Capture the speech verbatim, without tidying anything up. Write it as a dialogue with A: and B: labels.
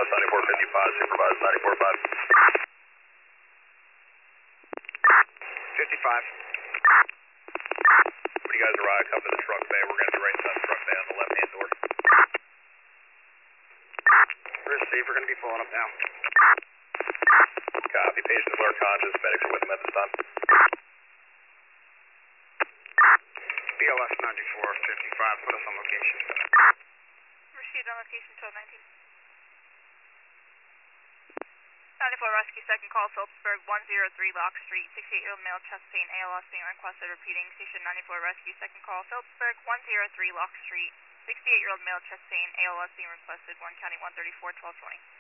A: ninety-four fifty-five, supervise ninety-four five.
B: fifty-five.
A: When you guys arrive, come to the truck bay. We're going to be right inside the truck bay on the left-hand door.
B: Receive, we're going to be pulling up now.
A: Copy. Patient is alert conscious. Medics are with him at this time.
B: B L S ninety-four fifty-five, put us on location.
C: Received on location twelve nineteen. ninety-four Rescue, second call, Phillipsburg, one oh three Lock Street, sixty-eight-year-old male, chest pain, A L S being requested, repeating, station ninety-four Rescue, second call, Phillipsburg, one oh three Lock Street, sixty-eight-year-old male, chest pain, A L S being requested, Warren County one thirty-four, twelve twenty.